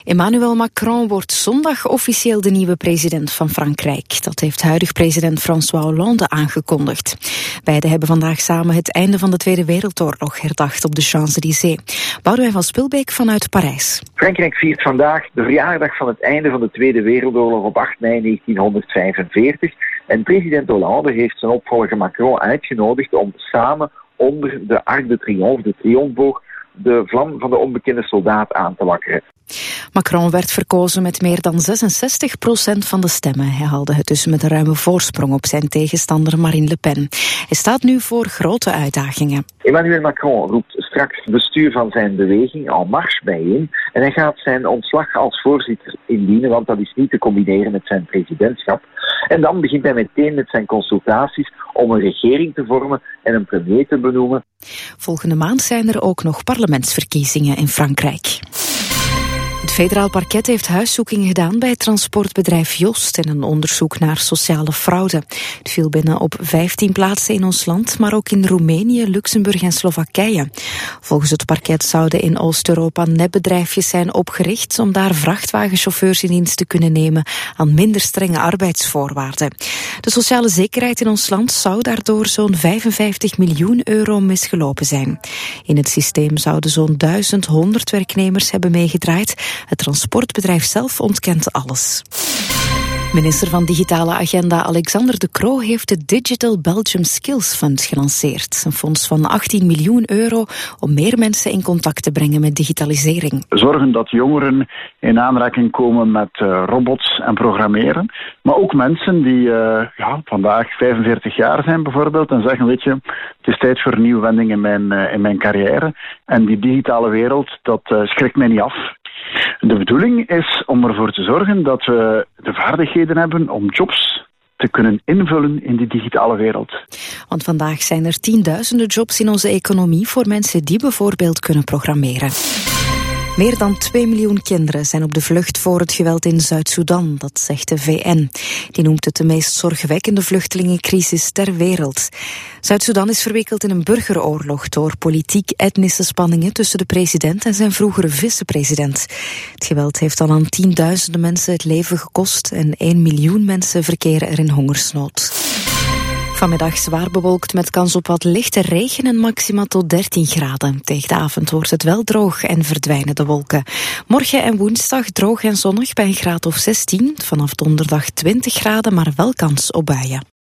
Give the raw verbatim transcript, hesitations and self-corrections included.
Emmanuel Macron wordt zondag officieel de nieuwe president van Frankrijk. Dat heeft huidig president François Hollande aangekondigd. Beiden hebben vandaag samen het einde van de Tweede Wereldoorlog herdacht op de Champs-Élysées. Boudewijn van Spilbeek vanuit Parijs. Frankrijk viert vandaag de verjaardag van het einde van de Tweede Wereldoorlog op acht mei negentienhonderdvijfenveertig. En president Hollande heeft zijn opvolger Macron uitgenodigd om samen onder de Arc de Triomphe, de triomfboog, de vlam van de onbekende soldaat aan te wakkeren. Macron werd verkozen met meer dan zesenzestig procent van de stemmen. Hij haalde het dus met een ruime voorsprong op zijn tegenstander Marine Le Pen. Hij staat nu voor grote uitdagingen. Emmanuel Macron roept straks het bestuur van zijn beweging En Marche bijeen. En hij gaat zijn ontslag als voorzitter indienen, want dat is niet te combineren met zijn presidentschap. En dan begint hij meteen met zijn consultaties om een regering te vormen en een premier te benoemen. Volgende maand zijn er ook nog parlementsverkiezingen in Frankrijk. Het federaal parket heeft huiszoekingen gedaan bij transportbedrijf Jost in een onderzoek naar sociale fraude. Het viel binnen op vijftien plaatsen in ons land, maar ook in Roemenië, Luxemburg en Slowakije. Volgens het parket zouden in Oost-Europa nepbedrijfjes zijn opgericht om daar vrachtwagenchauffeurs in dienst te kunnen nemen aan minder strenge arbeidsvoorwaarden. De sociale zekerheid in ons land zou daardoor zo'n vijfenvijftig miljoen euro misgelopen zijn. In het systeem zouden zo'n duizendhonderd werknemers hebben meegedraaid. Het transportbedrijf zelf ontkent alles. Minister van Digitale Agenda Alexander De Croo heeft de Digital Belgium Skills Fund gelanceerd. Een fonds van achttien miljoen euro om meer mensen in contact te brengen met digitalisering. Zorgen dat jongeren in aanraking komen met uh, robots en programmeren. Maar ook mensen die uh, ja, vandaag vijfenveertig jaar zijn bijvoorbeeld en zeggen, weet je, het is tijd voor een nieuwe wending in mijn, uh, in mijn carrière. En die digitale wereld, dat uh, schrikt mij niet af. De bedoeling is om ervoor te zorgen dat we de vaardigheden hebben om jobs te kunnen invullen in die digitale wereld. Want vandaag zijn er tienduizenden jobs in onze economie voor mensen die bijvoorbeeld kunnen programmeren. Meer dan twee miljoen kinderen zijn op de vlucht voor het geweld in Zuid-Soedan, dat zegt de V N. Die noemt het de meest zorgwekkende vluchtelingencrisis ter wereld. Zuid-Soedan is verwikkeld in een burgeroorlog door politiek-etnische spanningen tussen de president en zijn vroegere vicepresident. Het geweld heeft al aan tienduizenden mensen het leven gekost en één miljoen mensen verkeren er in hongersnood. Vanmiddag zwaar bewolkt met kans op wat lichte regen en maxima tot dertien graden. Tegen de avond wordt het wel droog en verdwijnen de wolken. Morgen en woensdag droog en zonnig bij een graad of zestien. Vanaf donderdag twintig graden, maar wel kans op buien.